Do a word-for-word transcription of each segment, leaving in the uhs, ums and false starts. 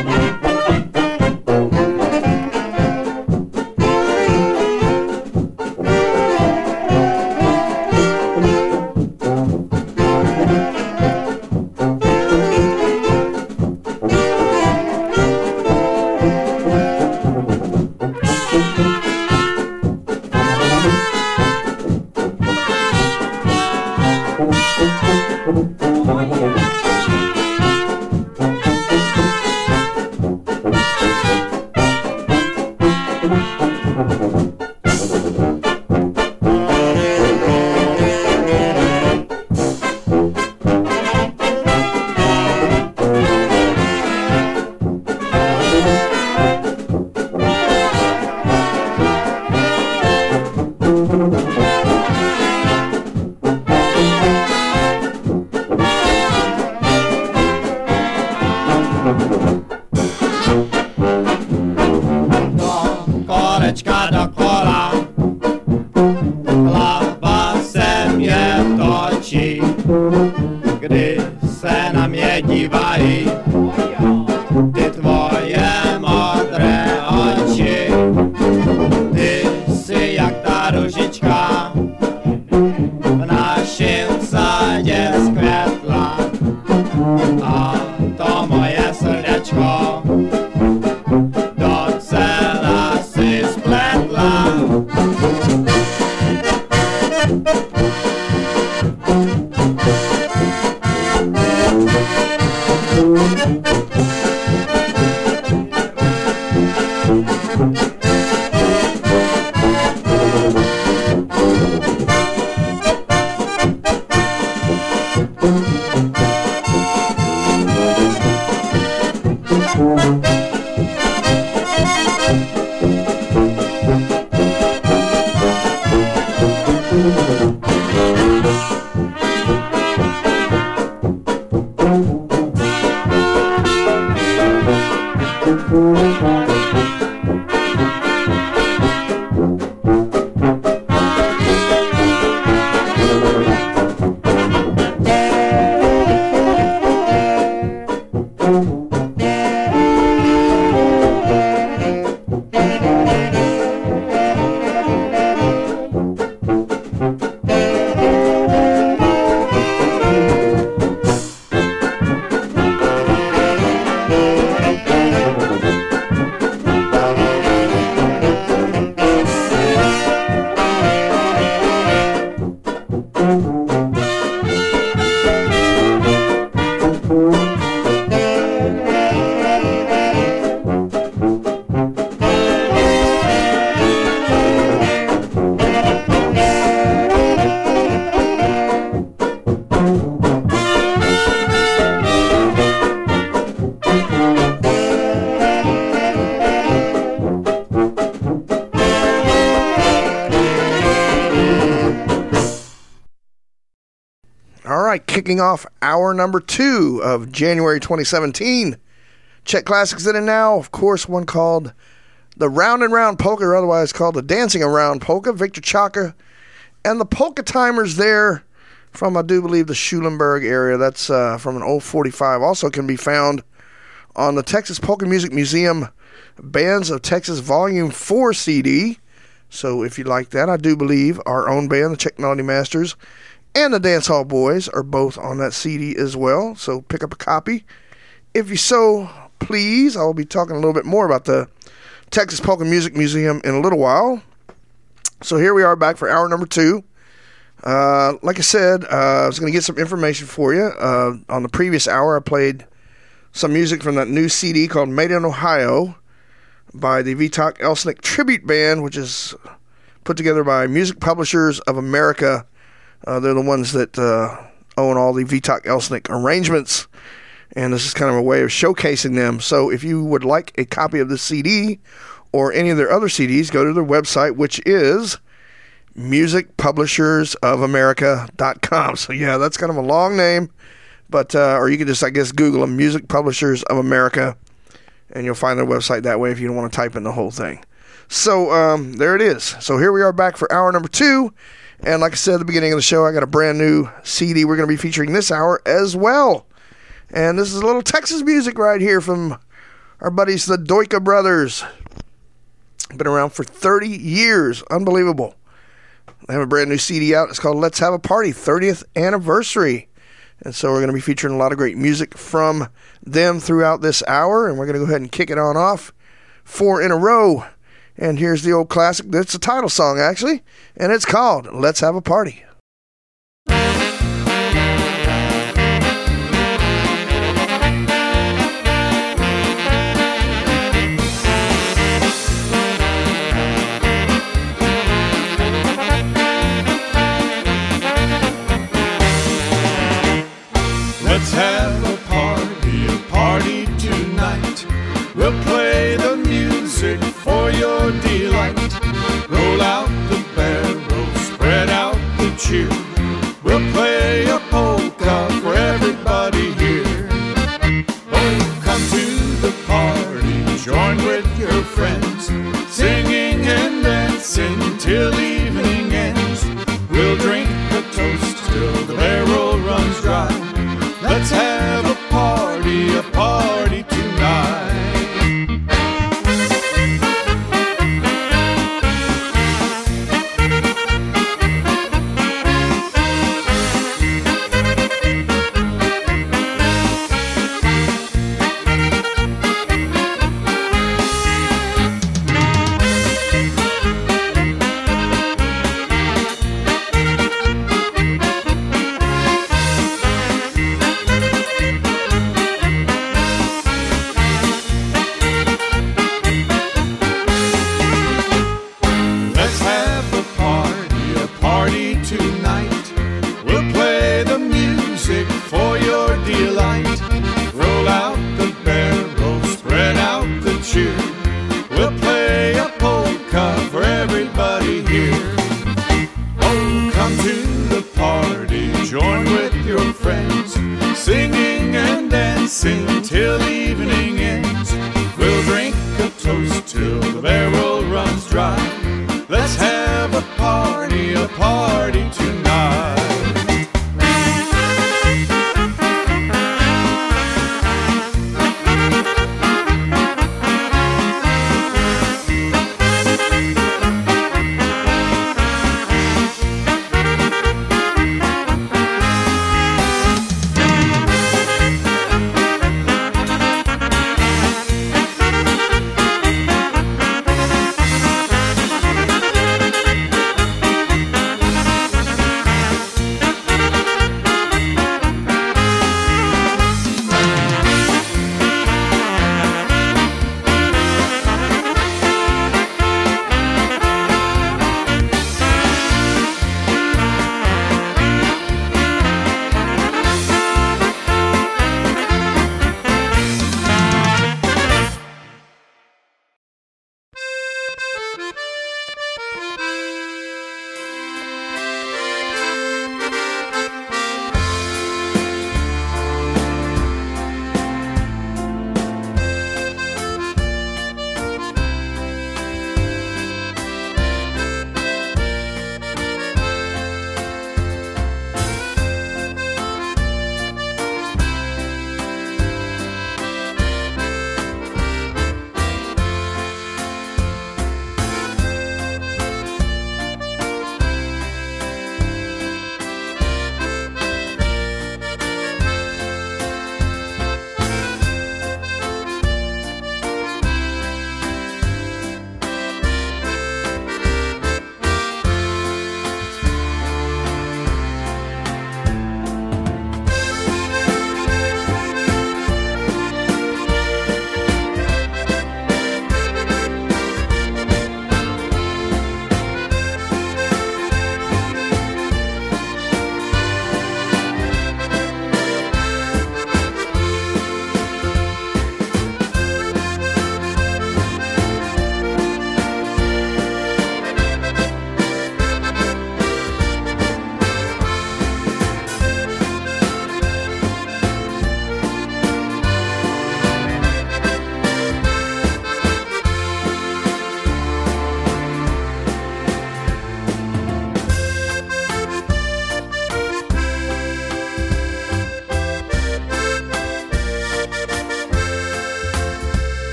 Kicking off hour number two of January twenty seventeen. Czech Classics in it now. Of course, one called the Round and Round Polka, or otherwise called the Dancing Around Polka, Victor Chaka, and the Polka Timers there from, I do believe, the Schulenburg area. That's uh, from an old forty-five. Also can be found on the Texas Polka Music Museum Bands of Texas Volume four C D. So if you like that, I do believe our own band, the Czech Melody Masters, and the Dance Hall Boys are both on that C D as well. So pick up a copy if you so please. I will be talking a little bit more about the Texas Polka Music Museum in a little while. So here we are back for hour number two. Uh, like I said, uh, I was going to get some information for you. Uh, on the previous hour, I played some music from that new C D called Made in Ohio by the Vitak Elsnik Tribute Band, which is put together by Music Publishers of America. Uh, they're the ones that uh, own all the Vitak Elsnik arrangements, and this is kind of a way of showcasing them. So if you would like a copy of this C D or any of their other C Ds, go to their website, which is music publishers of america dot com. So yeah, that's kind of a long name, but uh, or you can just, I guess, Google them, Music Publishers of America, and you'll find their website that way if you don't want to type in the whole thing. So um, there it is. So here we are back for hour number two. And like I said at the beginning of the show, I got a brand new C D we're going to be featuring this hour as well. And this is a little Texas music right here from Our buddies, the Doika Brothers. Been around for thirty years. Unbelievable. They have a brand new C D out. It's called Let's Have a Party, thirtieth Anniversary. And so we're going to be featuring a lot of great music from them throughout this hour. And we're going to go ahead and kick it on off. Four in a row. And here's the old classic. It's a title song, actually. And it's called Let's Have a Party. Let's have a party, a party tonight. We'll play the music for your delight. Roll out the barrel, spread out the cheer. We'll play a polka for everybody here. Oh, come to the party, join with your friends, singing and dancing till evening ends. We'll drink a toast till the barrel runs dry. Let's have a party, a party tonight.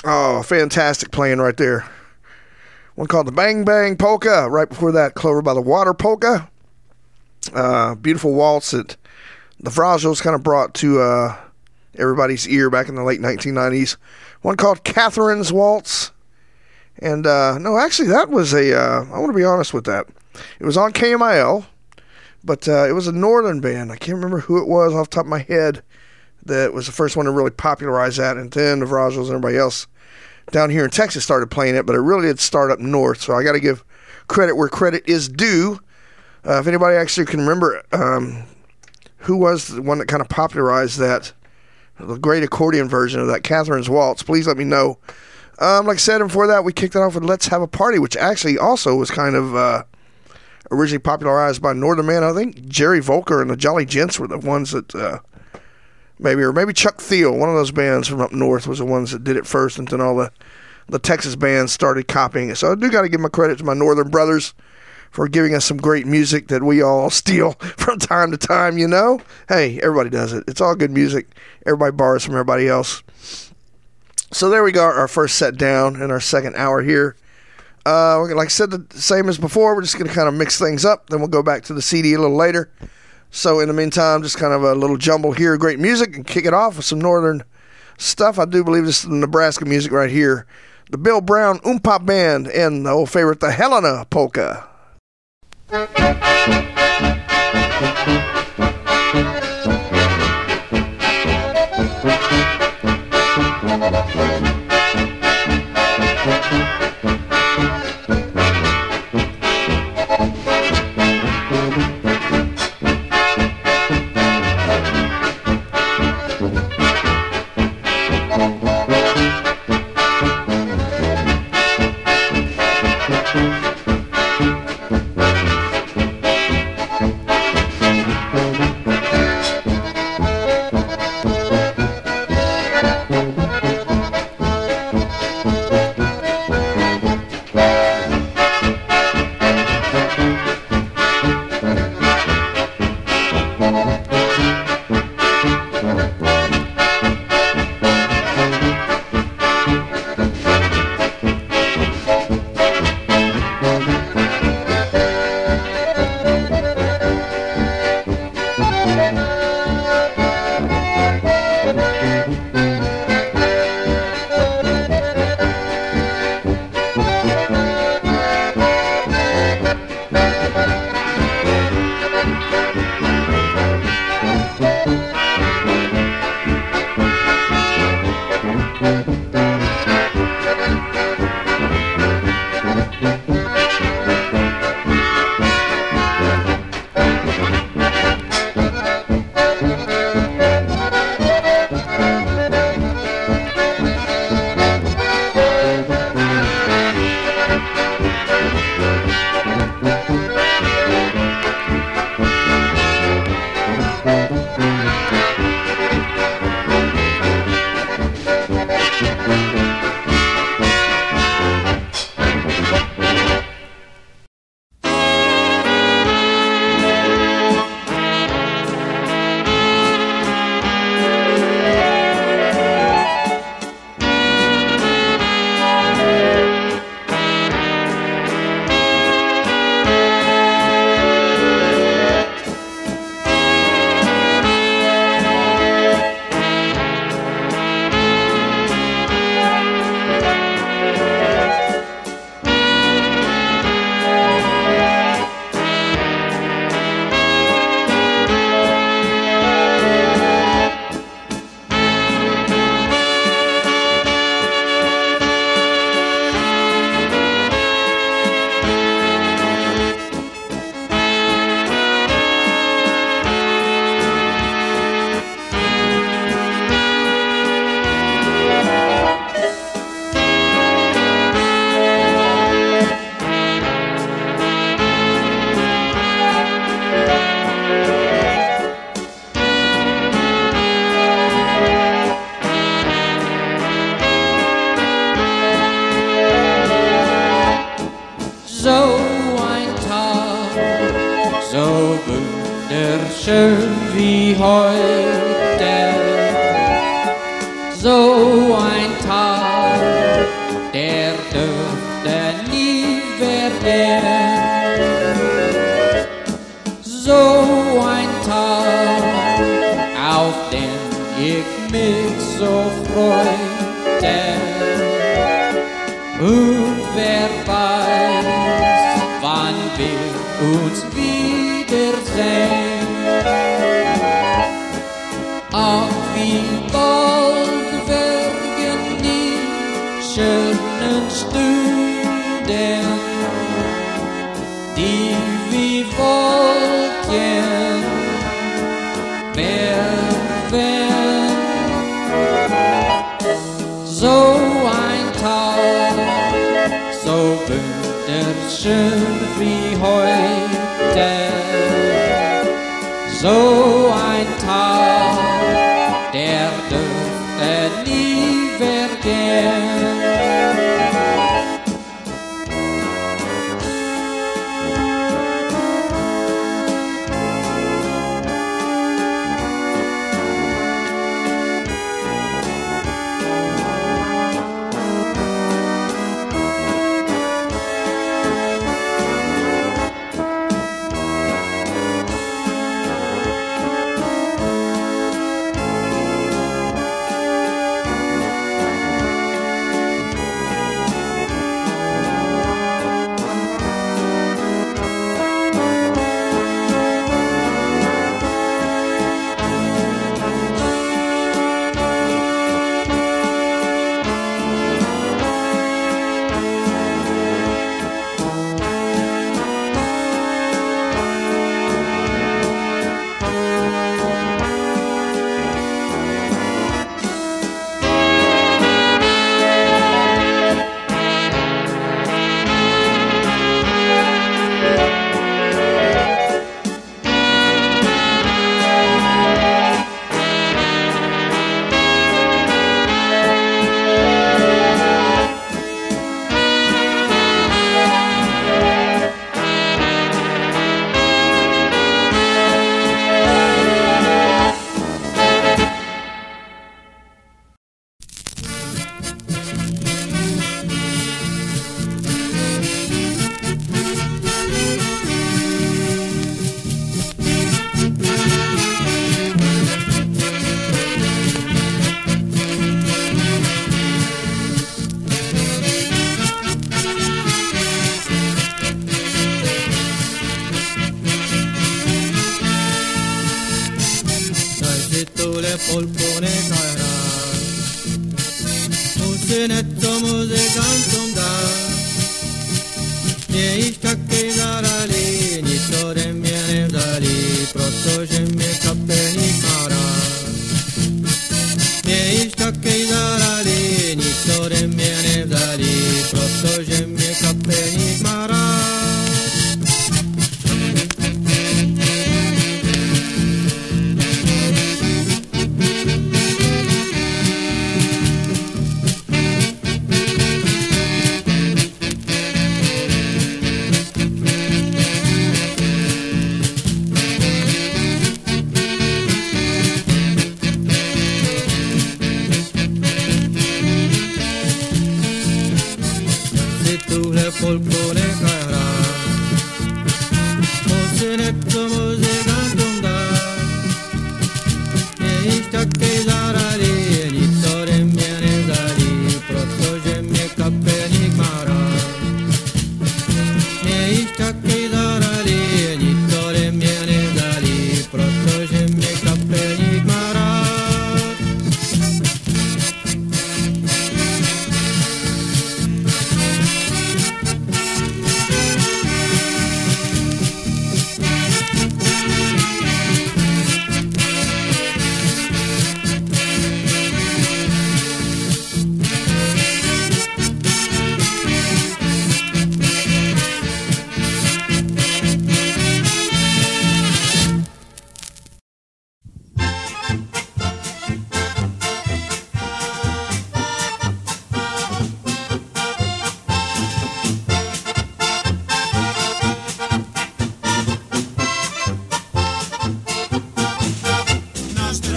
Oh, fantastic playing right there. One called the Bang Bang Polka. Right before that, Clover by the Water Polka. Uh, beautiful waltz that the Vrajos kind of brought to uh, everybody's ear back in the late nineteen nineties. One called Catherine's Waltz. And, uh, no, actually, that was a, uh, I want to be honest with that. It was on K M I L, but uh, it was a northern band. I can't remember who it was off the top of my head that was the first one to really popularize that. And then the Vrajos and everybody else down here in Texas started playing it, but it really did start up north. So I got to give credit where credit is due. Uh, if anybody actually can remember um, who was the one that kind of popularized that, the great accordion version of that Catherine's Waltz, please let me know. Um, like I said, and before that, we kicked it off with Let's Have a Party, which actually also was kind of uh, originally popularized by Northern Man. I think Jerry Volker and the Jolly Gents were the ones that uh, maybe, or maybe Chuck Thiel, one of those bands from up north, was the ones that did it first, and then all the, the Texas bands started copying it. So I do got to give my credit to my Northern brothers for giving us some great music that we all steal from time to time, you know? Hey, everybody does it. It's all good music. Everybody borrows from everybody else. So there we go, our first set down in our second hour here. Uh, like I said, the same as before, we're just going to kind of mix things up. Then we'll go back to the C D a little later. So in the meantime, just kind of a little jumble here, great music, and kick it off with some northern stuff. I do believe this is Nebraska music right here. The Bill Brown Oompop Band and the old favorite, the Helena Polka. wunderschön wie heute, so ein Tag der dürfte nie werden. So ein Tag, auf den ich mich so freute. Und wer weiß, wann wir uns wiedersehen. Ach, wie bald werden die schönen Stunden, die wie Wolken werden. So ein Tag, so wunderschön wie heute. So ein Tag, der dürfte nie vergehen.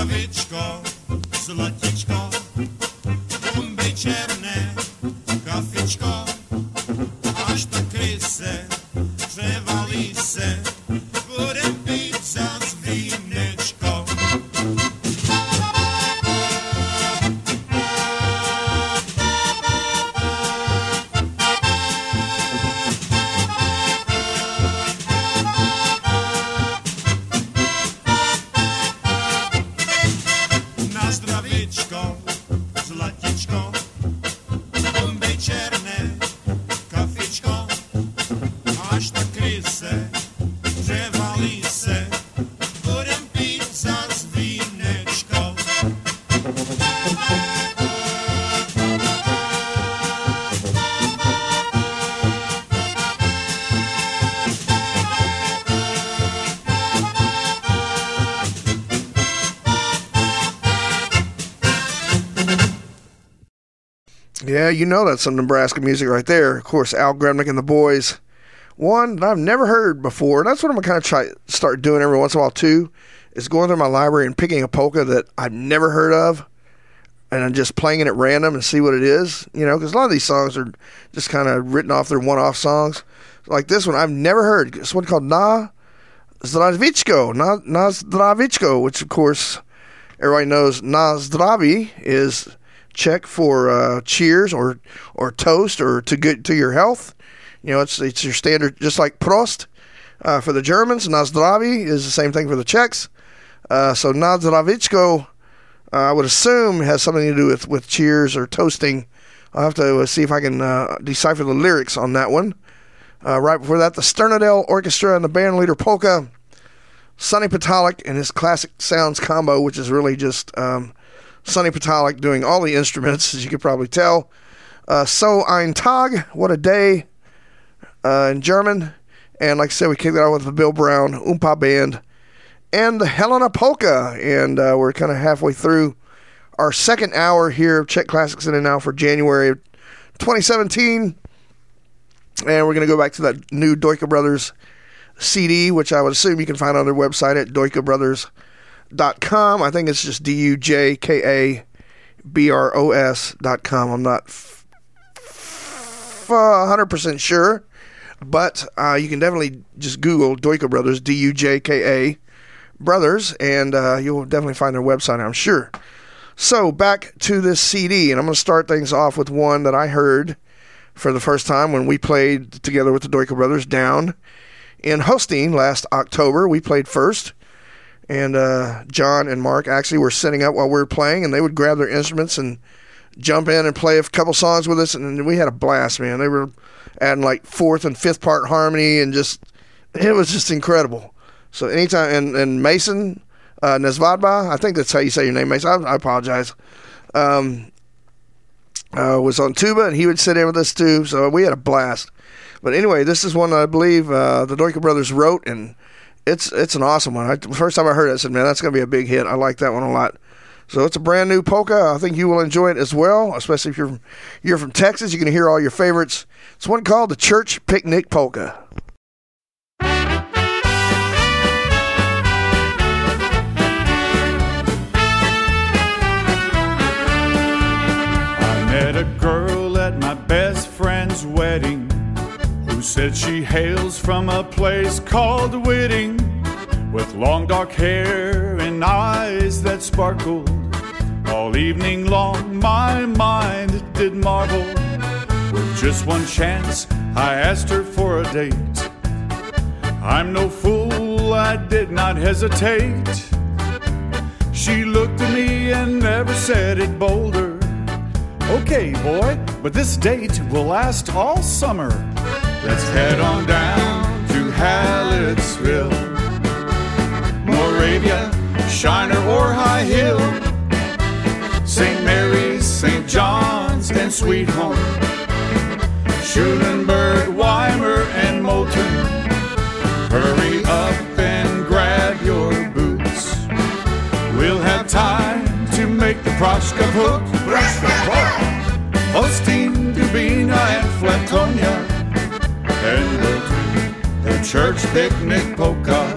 zlatičko, bomby černé, kafe Yeah, you know that's some Nebraska music right there. Of course, Al Gremnick and the Boys. One that I've never heard before. And that's what I'm going to kind of try start doing every once in a while, too, is going through my library and picking a polka that I've never heard of and I'm just playing it at random and see what it is. You know, because a lot of these songs are just kind of written off. They're one-off songs. Like this one, I've never heard. It's one called Na Zdravichko. Na, Na Zdravichko, which, of course, everybody knows Na Zdravi is Czech for uh, cheers or or toast or to good to your health. You know, it's it's your standard, just like Prost uh, for the Germans. Na Zdravi is the same thing for the Czechs. Uh, so Na Zdravichko, uh, I would assume, has something to do with, with cheers or toasting. I'll have to uh, see if I can uh, decipher the lyrics on that one. Uh, right before that, the Sternadel Orchestra and the band leader polka. Sonny Patalik and his Classic Sounds combo, which is really just um, Sonny Patalik doing all the instruments, as you could probably tell. Uh, so ein Tag, what a day, uh, in German. And like I said, we kicked it out with the Bill Brown Oompa Band and the Helena Polka. And uh, we're kind of halfway through our second hour here of Czech Classics In and Now for January of twenty seventeen. And we're going to go back to that new Dojka Brothers C D, which I would assume you can find on their website at dojka brothers dot com. I think it's just D U J K A B R O S dot com. I'm not f- f- one hundred percent sure, but uh, you can definitely just Google Dojka Brothers, D U J K A Brothers, and uh, you'll definitely find their website, I'm sure. So back to this C D, and I'm going to start things off with one that I heard for the first time when we played together with the Dojka Brothers down in Hosting last October. We played first, and uh, John and Mark actually were setting up while we were playing, and they would grab their instruments and jump in and play a couple songs with us, and we had a blast, man. They were adding like fourth and fifth part harmony, and just, it was just incredible. So anytime, and, and Mason uh, Nezvadba, I think that's how you say your name, Mason. I, I apologize. Um, Uh, was on tuba, and he would sit in with us too, so we had a blast. But anyway, this is one that I believe uh, the Dojka Brothers wrote, and it's it's an awesome one. I, the first time I heard it, I said, man, that's going to be a big hit. I like that one a lot. So it's a brand new polka. I think you will enjoy it as well, especially if you're from, you're from Texas. You're going to hear all your favorites. It's one called the Church Picnic Polka. Met a girl at my best friend's wedding who said she hails from a place called Whitting, with long dark hair and eyes that sparkled. All evening long my mind did marvel. With just one chance I asked her for a date. I'm no fool, I did not hesitate. She looked at me and never said it bolder. Okay, boy, but this date will last all summer. Let's head on down to Hallettsville, Moravia, Shiner, or High Hill, Saint Mary's, Saint John's, and Sweet Home, Schulenburg, Weimar, and Moulton. Hurry up and grab your boots. We'll have time to make the Proshka hook. Hosting, Dubina, and Flatonia, and we'll do the Church Picnic Polka.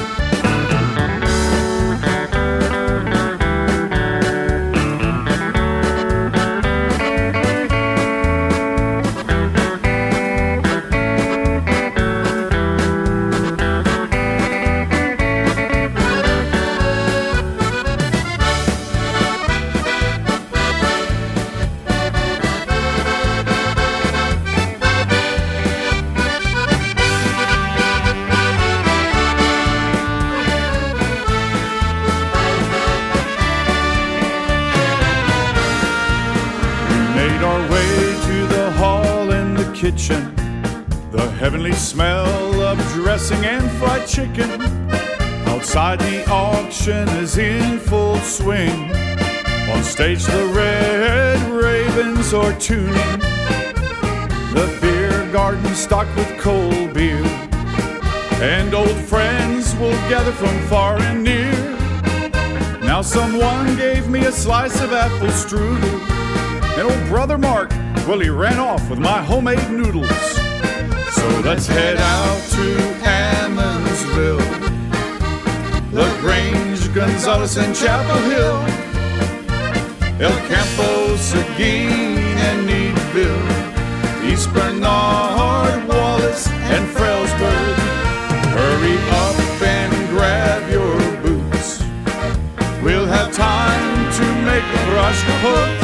Kitchen, the heavenly smell of dressing and fried chicken. Outside the auction is in full swing. On stage the Red Ravens are tuning. The beer garden stocked with cold beer, and old friends will gather from far and near. Now someone gave me a slice of apple strudel, And old brother Mark, well, he ran off with my homemade noodles. So let's head out to Ammonsville, LaGrange, Gonzales, and Chapel Hill, El Campo, Seguin, and Needville, East Bernard, Wallace, and Fralesburg. Hurry up and grab your boots. We'll have time to make Brashkaput,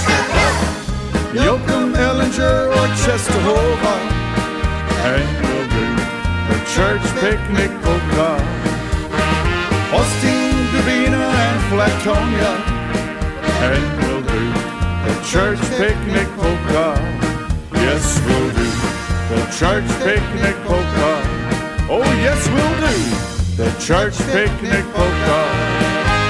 Yoakum, Ellinger, or Czestochowa, and we'll do the church picnic polka. Austin, Davina, and Flatonia, and we'll do the church picnic polka. Yes, we'll do the church picnic polka. Oh, yes, we'll do the church picnic polka.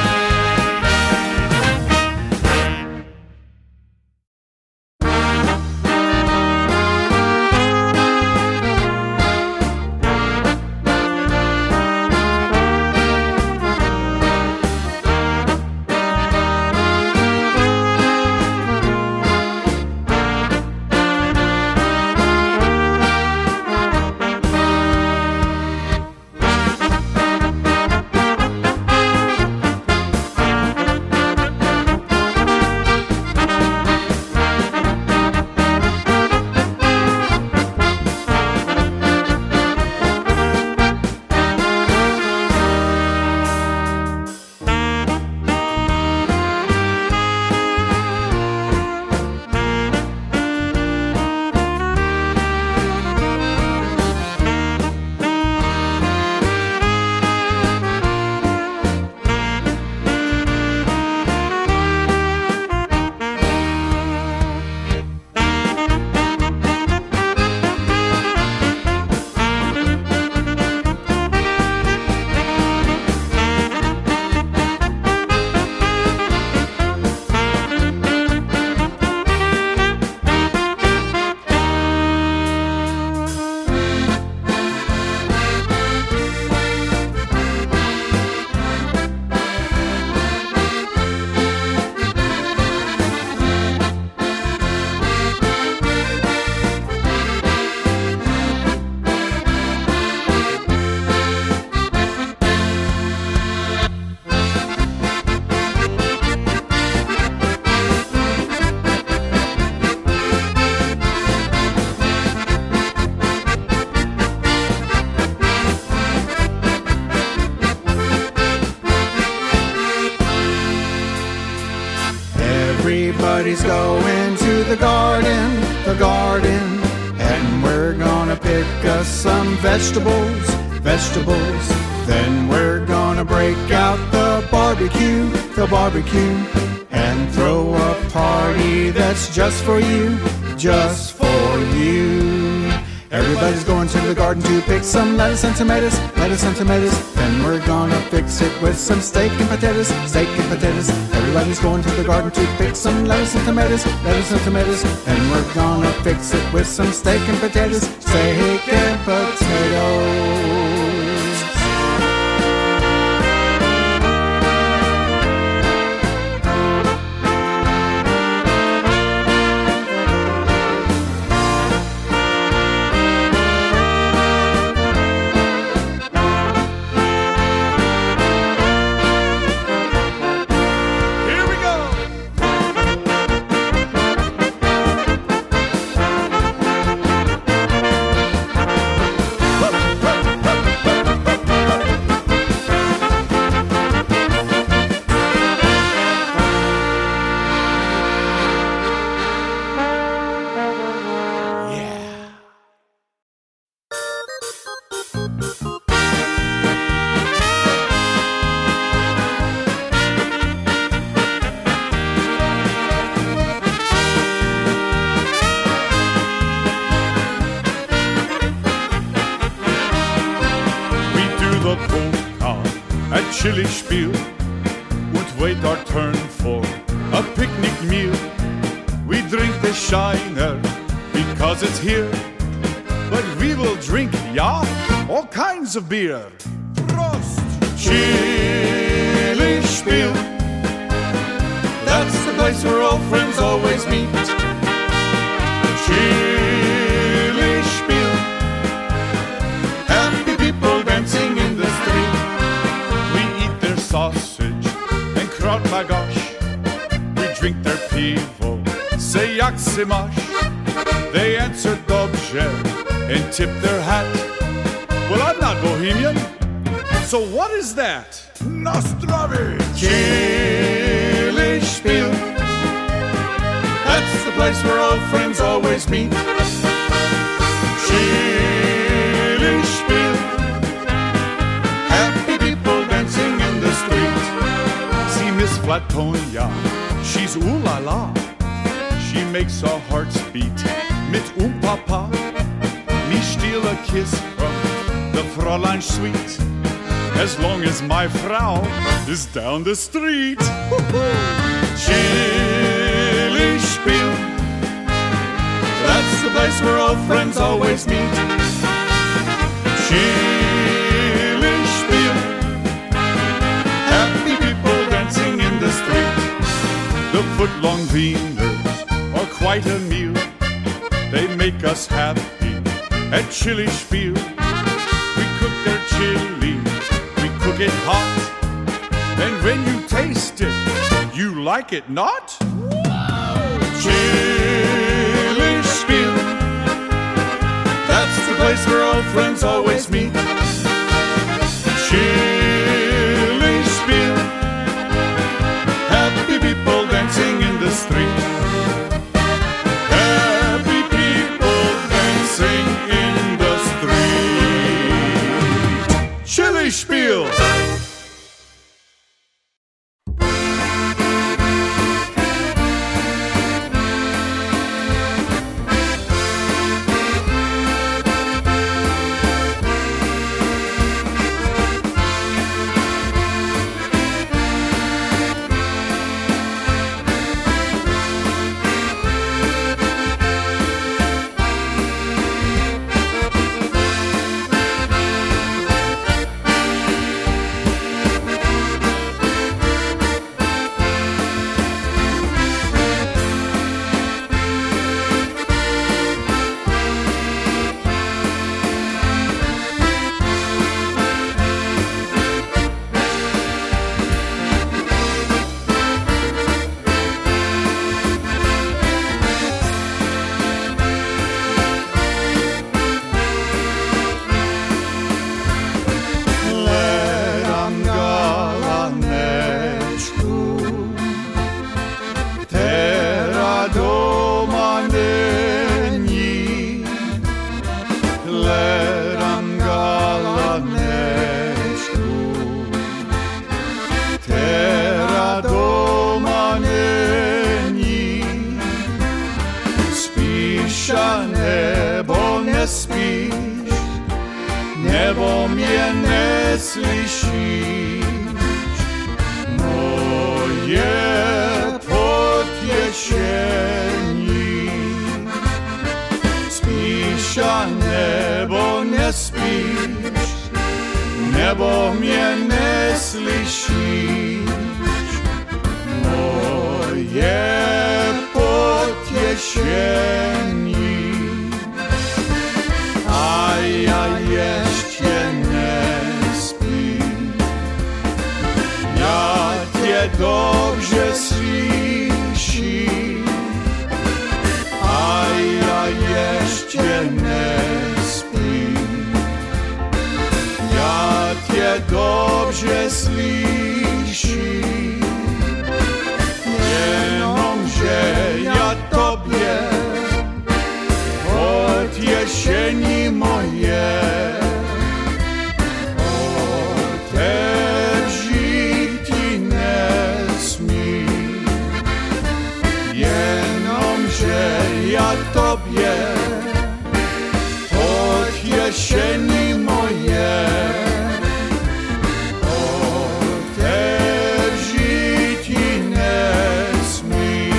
Everybody's going to the garden, the garden, and we're gonna pick us some vegetables, vegetables. Then we're gonna break out the barbecue, the barbecue, and throw a party that's just for you, just for you. Everybody's going to the garden to pick some lettuce and tomatoes, lettuce and tomatoes. Then we're gonna fix it with some steak and potatoes, steak and potatoes. Everybody's going to the garden to pick some lettuce and tomatoes, lettuce and tomatoes. Then we're gonna fix it with some steak and potatoes, steak and potatoes. Chili spiel und wait our turn for a picnic meal. We drink the Shiner because it's here, but we will drink, ja, all kinds of beer. Prost! Chili spiel, that's the place where old friends always meet. Chili Spiel. Happy people dancing in the street. We eat their sausage and krautmagosh. We drink their pivo, say yaksimash. They answer dobrze and tip their hat. Well, I'm not Bohemian, so what is that? Nostrovi! Chili Spiel. That's the place where old friends always meet. Chili Spiel. Happy people dancing in the street. See Miss Flatonia, she's ooh la la. She makes our hearts beat. Mit um Papa, me steal a kiss from the Fräulein Suite. As long as my Frau is down the street. Chili Spiel. That's the place where old friends always meet. Chili Spiel. Happy people dancing in the street. The foot-long wieners are quite a meal. They make us happy at Chili Spiel. We cook their chili, we cook it hot. And when you taste it, you like it not? Chili Spiel. That's the place where old friends always meet. Chili Spiel. Happy people dancing in the street. Happy people dancing in the street. Chili Spiel. Nebo mnie nie słyszysz, moje pocieszenie. Spisz, a nebo nie spisz, nebo mnie nie słyszysz, moje pocieszenie. A ja jeszcze nie śpię, ja cię dobrze słyszę. A ja jeszcze nie śpię, ja cię dobrze słyszę. Jenom, że ja tobie pocieszenie moje odewrzeć nie smie. Jenom, że ja tobie pocieszenie moje odewrzeć nie smie.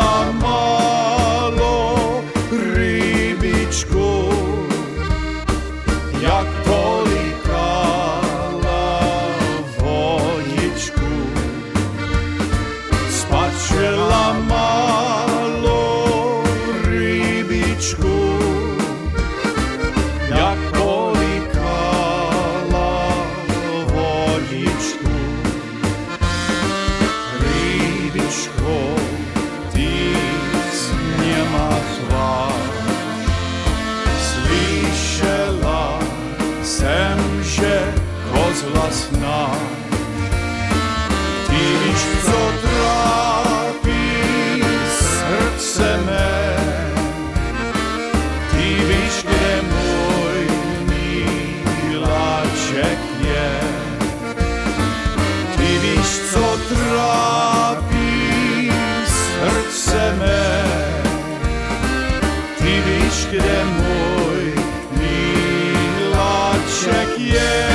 la malo rybičku, jak polikala vodičku. Spačila malo rybičku, jak polikala vodičku. Rybičko, ty nemá tvář, slyšela jsem, že kozla snáš. Ty víš, co trápí srdce mé, ty víš, kde můj miláček je. Ty víš, co trápí srdce mé, ty víš, kde můj miláček je.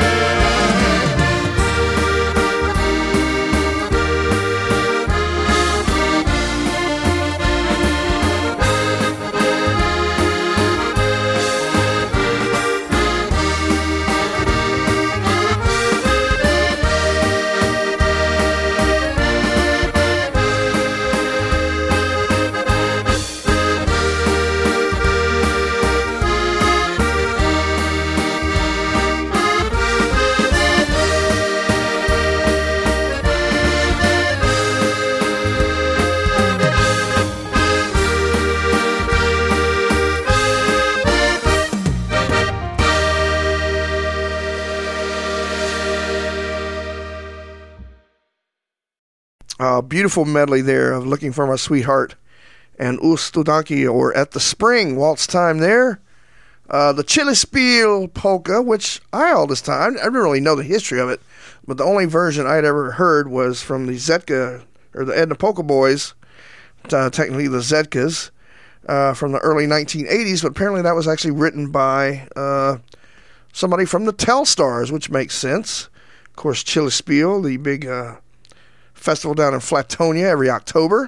A beautiful medley there of Looking for My Sweetheart and Ustudanki, or At the Spring, waltz time there. Uh, the Chilispiel polka, which I all this time, I didn't really know the history of it, but the only version I'd ever heard was from the Zetka, or the Edna Polka Boys, uh, technically the Zetkas, uh, from the early nineteen eighties, but apparently that was actually written by uh, somebody from the Telstars, which makes sense. Of course, Chilispiel, the big uh, festival down in Flatonia every October.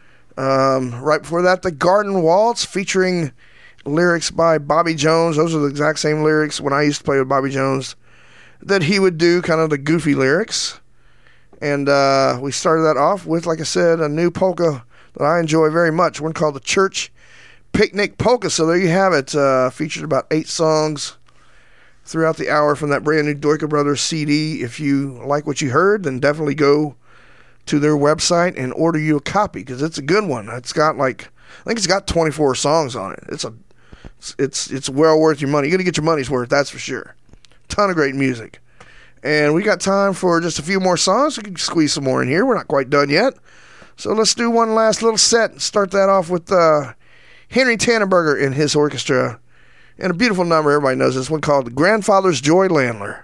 Um, right before that, the Garden Waltz, featuring lyrics by Bobby Jones. Those are the exact same lyrics when I used to play with Bobby Jones that he would do, kind of the goofy lyrics. And uh, we started that off with, like I said, a new polka that I enjoy very much, one called the Church Picnic Polka. So there you have it. Uh, featured about eight songs throughout the hour from that brand new Doika Brothers C D. If you like what you heard, then definitely go to their website and order you a copy, because it's a good one. It's got like, I think it's got twenty-four songs on it. It's a, it's it's, it's well worth your money. You're gonna get your money's worth, that's for sure. Ton of great music, and we got time for just a few more songs. We can squeeze some more in here. We're not quite done yet, so let's do one last little set and start that off with uh, Henry Tannenberger and his orchestra, and a beautiful number. Everybody knows this one called "Grandfather's Joy Landler."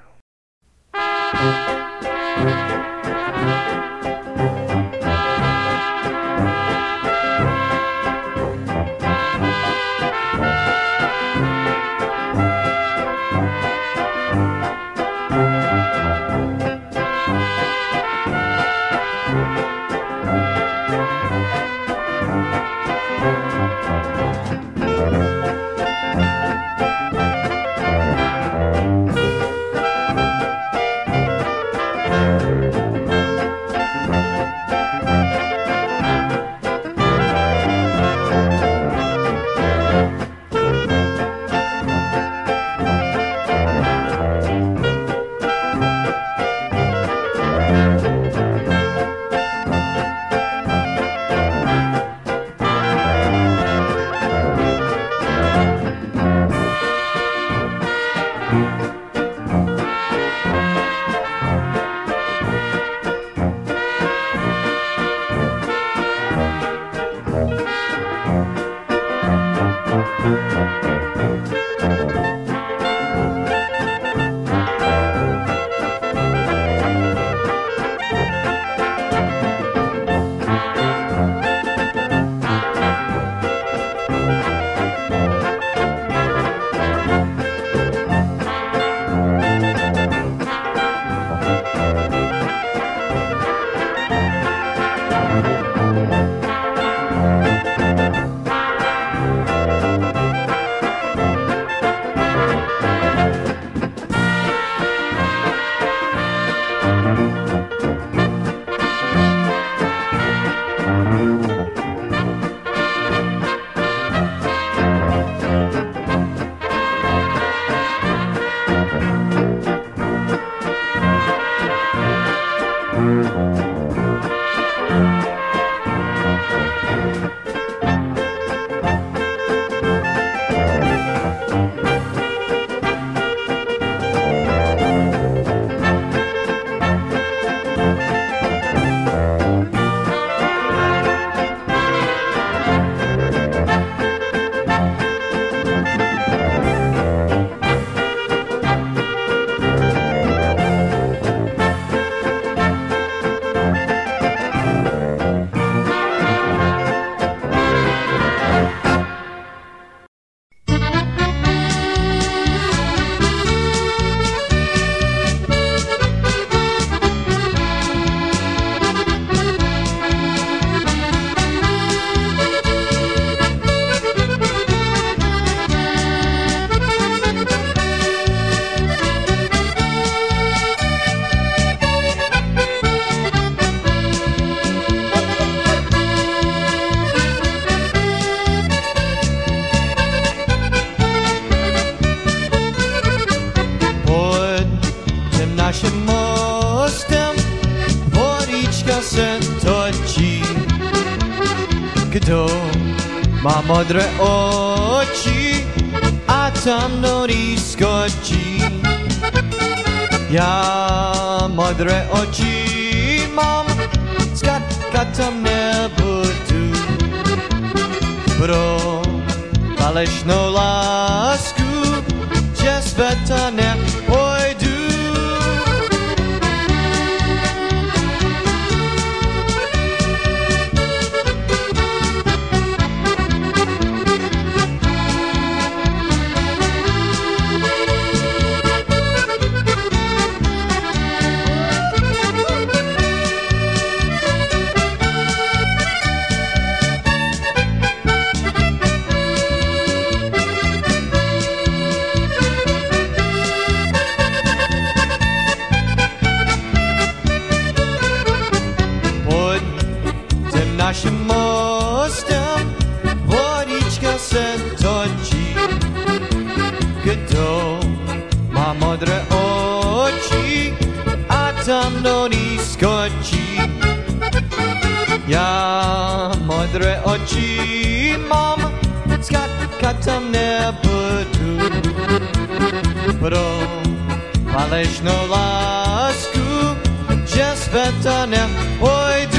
Kto má modré oči a tam norí skočí. Ja modré oči mám, skakať tam nebudu. Pro falešnú lásku že sveta nepojdu. Našim mostem vodička se točí. Kto má modré oči a tam do ní skočí. Ja modré oči mám, skakať tam nebudu. Pro falešnú lásku že sveta nepojdu.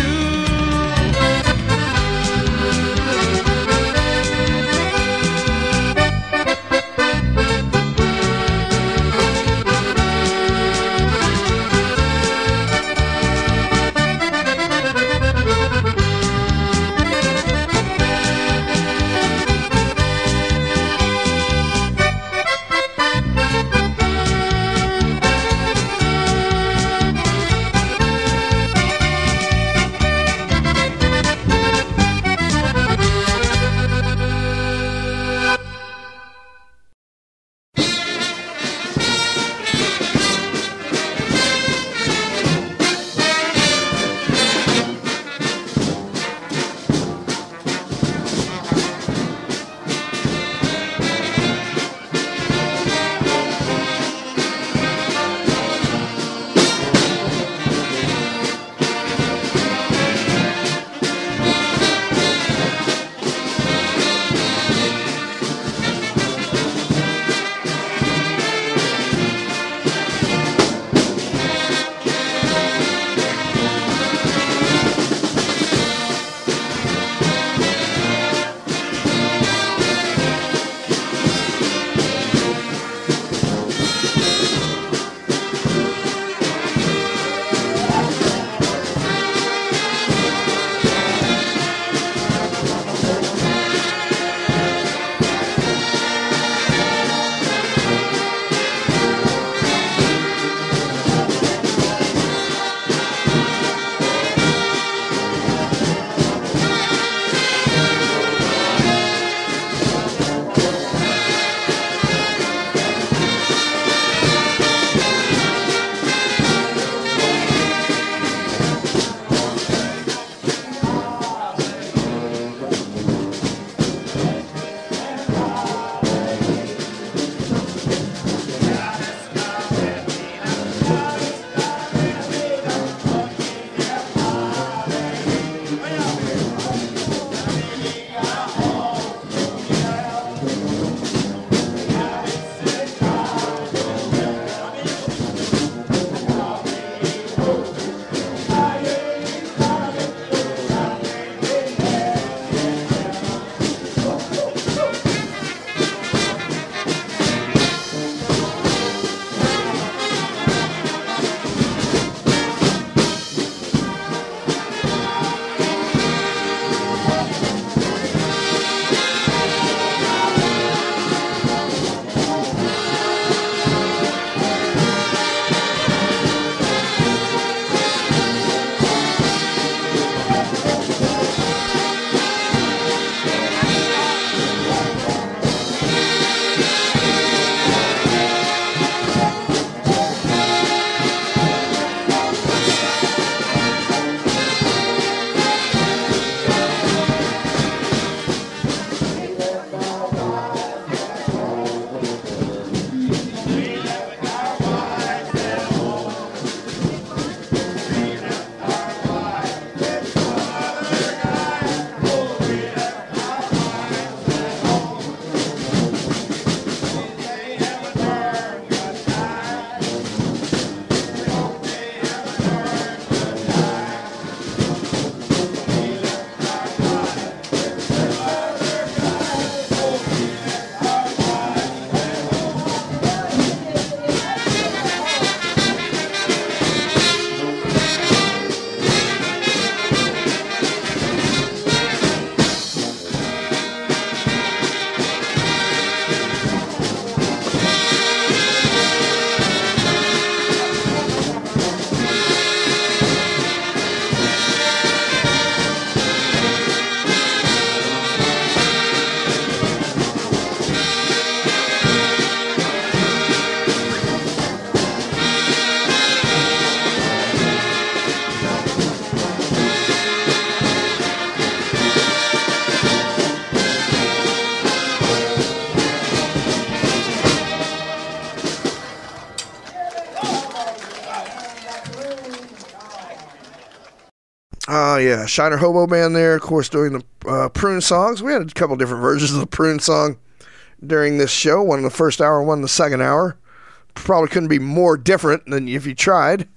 yeah, Shiner Hobo Band there, of course, doing the uh, Prune songs. We had a couple different versions of the Prune song during this show, one in the first hour, one in the second hour. Probably couldn't be more different than if you tried.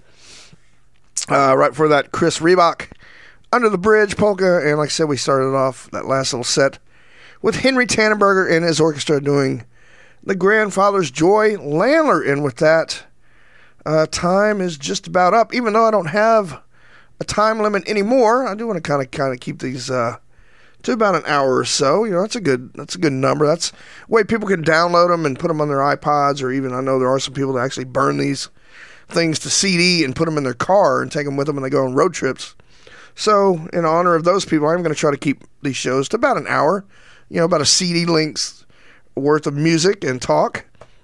Uh, right before that, Chris Reebok, Under the Bridge polka, and like I said, we started off that last little set with Henry Tannenberger and his orchestra doing The Grandfather's Joy Landler. And with that, uh, time is just about up. Even though I don't have a time limit anymore, I do want to kind of kind of keep these uh, to about an hour or so. You know, that's a good that's a good number. That's a way people can download them and put them on their iPods, or even I know there are some people that actually burn these things to C D and put them in their car and take them with them when they go on road trips. So, in honor of those people, I'm going to try to keep these shows to about an hour. You know, about a C D length's worth of music and talk,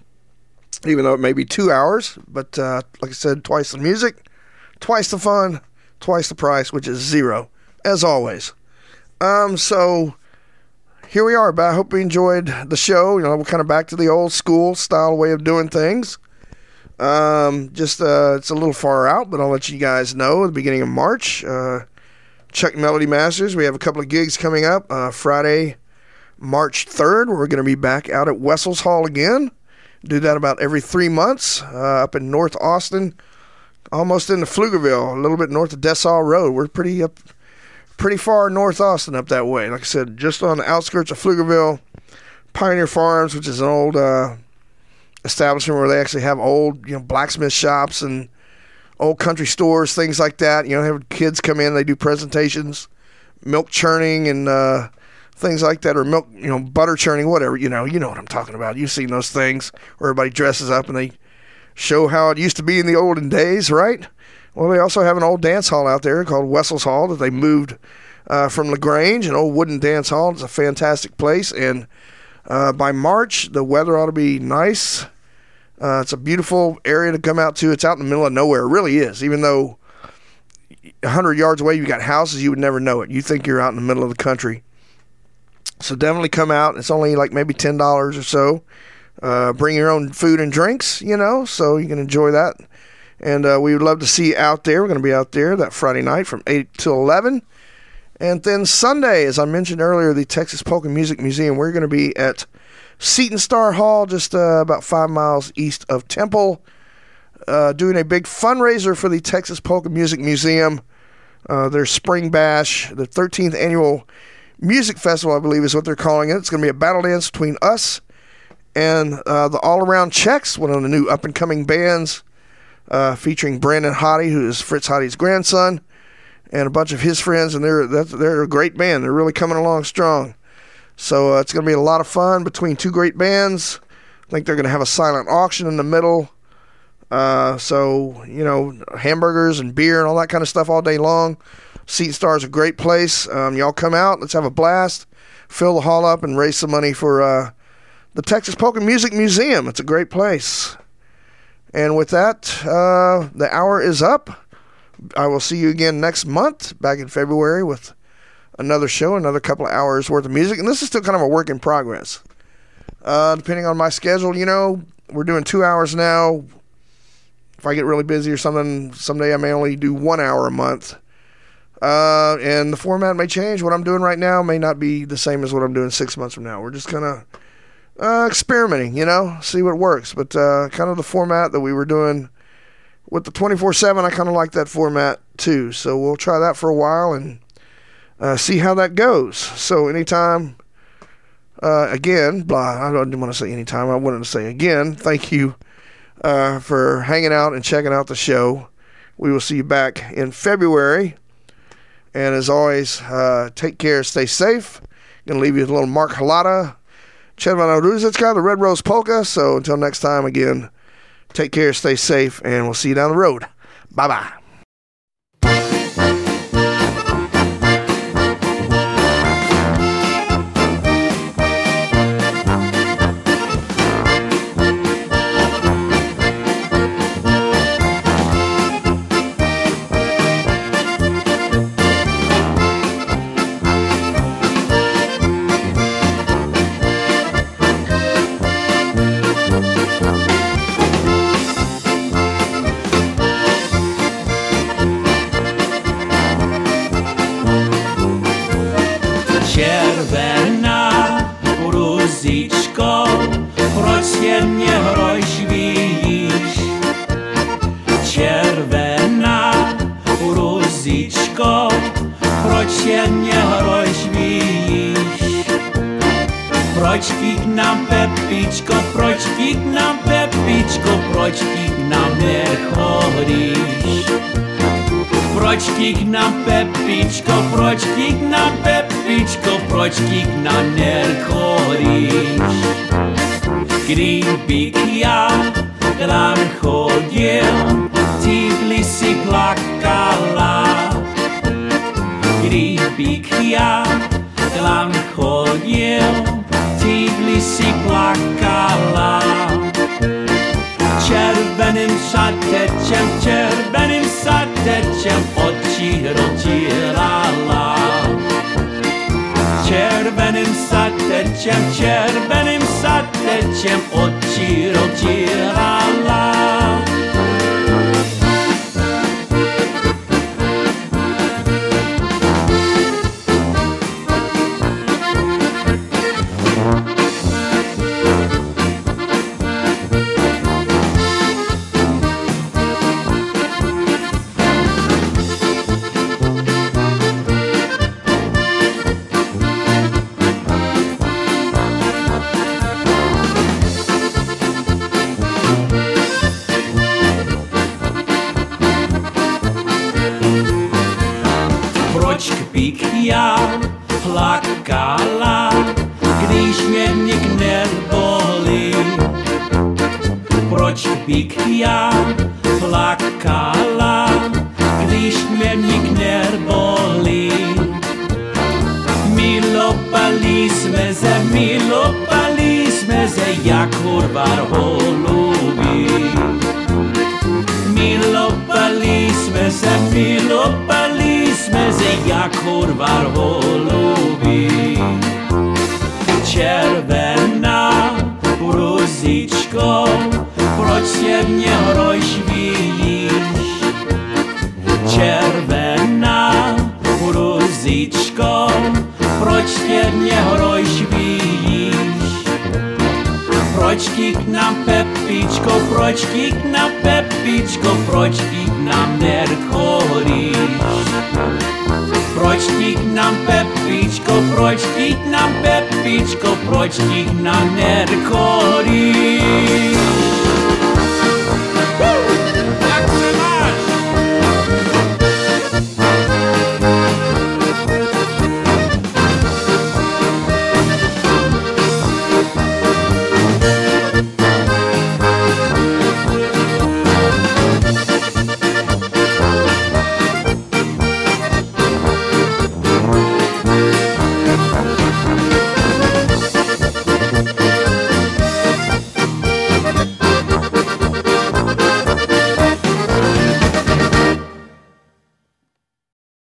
even though it may be two hours. But uh, like I said, twice the music, twice the fun, twice the price, which is zero, as always. Um, so here we are. But I hope you enjoyed the show. You know, we're kind of back to the old school style way of doing things. Um, just uh, it's a little far out, but I'll let you guys know at the beginning of March. Uh, Chuck Melody Masters. We have a couple of gigs coming up. Uh, Friday, March third, we're going to be back out at Wessels Hall again. Do that about every three months uh, up in North Austin, almost into Pflugerville, a little bit north of Dessau Road. We're pretty up, pretty far north Austin up that way. Like I said, just on the outskirts of Pflugerville, Pioneer Farms, which is an old uh, establishment where they actually have old, you know, blacksmith shops and old country stores, things like that. You know, have kids come in, they do presentations, milk churning and uh, things like that, or milk, you know, butter churning, whatever. You know, you know what I'm talking about. You've seen those things where everybody dresses up and they show how it used to be in the olden days, right? Well, they also have an old dance hall out there called Wessels Hall that they moved uh, from LaGrange, an old wooden dance hall. It's a fantastic place, and uh, by March, the weather ought to be nice. Uh, it's a beautiful area to come out to. It's out in the middle of nowhere. It really is. Even though one hundred yards away you got houses, you would never know it. You think you're out in the middle of the country. So definitely come out. It's only like maybe ten dollars or so. Uh, bring your own food and drinks, you know, so you can enjoy that. And uh, we would love to see you out there. We're going to be out there that Friday night from eight till eleven. And then Sunday, as I mentioned earlier, the Texas Polka Music Museum. We're going to be at Seton Star Hall, just uh, about five miles east of Temple, uh, doing a big fundraiser for the Texas Polka Music Museum. Uh, their Spring Bash, the thirteenth annual music festival, I believe is what they're calling it. It's going to be a battle dance between us and uh, the All Around Czechs, one of the new up-and-coming bands, uh, featuring Brandon Hottie, who is Fritz Hottie's grandson, and a bunch of his friends, and they're that's, they're a great band. They're really coming along strong. So uh, it's going to be a lot of fun between two great bands. I think they're going to have a silent auction in the middle. Uh, so, you know, hamburgers and beer and all that kind of stuff all day long. Seton Star is a great place. Um, y'all come out. Let's have a blast. Fill the hall up and raise some money for uh, the Texas Polka Music Museum. It's a great place. And with that, uh, the hour is up. I will see you again next month, back in February, with another show, another couple of hours worth of music. And this is still kind of a work in progress. Uh, depending on my schedule, you know, we're doing two hours now. If I get really busy or something, someday I may only do one hour a month. Uh, and the format may change. What I'm doing right now may not be the same as what I'm doing six months from now. We're just kind of uh, experimenting, you know, see what works. But uh, kind of the format that we were doing with the twenty-four seven, I kind of like that format too. So we'll try that for a while and uh, see how that goes. So anytime, uh, again, blah, I didn't want to say anytime. I wanted to say again, thank you uh, for hanging out and checking out the show. We will see you back in February. And as always, uh, take care, stay safe. Going to leave you with a little Mark Halata, Czerwona Różyczka, the Red Rose Polka. So until next time, again, take care, stay safe, and we'll see you down the road. Bye-bye. Červená ruzičko, proč je mě hrožvíš? Červená ruzičko, proč je mě hrožvíš? Proč ti k nám Pepičko, proč ti k nám Pepičko, proč ti k nám nechodíš? Proč ti k nám Pepičko, proč ti k nám Pepičko, proč ti k nám nechodíš? Kdybych já k nám chodil, ty by si plakala. Kdybych já k nám chodil, ty by si plakala. Červeným šatečem, červeným šatečem oči rozírala. Červeným šatečem, červeným šatečem oči rozírala. Proč bych já plakala, když mě nik nebolí? Proč bych já plakala, když mě nik nebolí? Milovali jsme se, milovali jsme se, jak urvar holubí. Milovali jsme se, milovali jsme se, jak urvar holubí. Červená ruzičko, proč se mě hrožvíš? Červená ruzičko, proč se mě hrožvíš? Proč ti k nám Pepičko, proč ti k nám Pepičko, proč ti k nám nechodíš? Proč ti k nám Pepičko, proč ti k nám Pepičko, proč ti k nám nechodíš?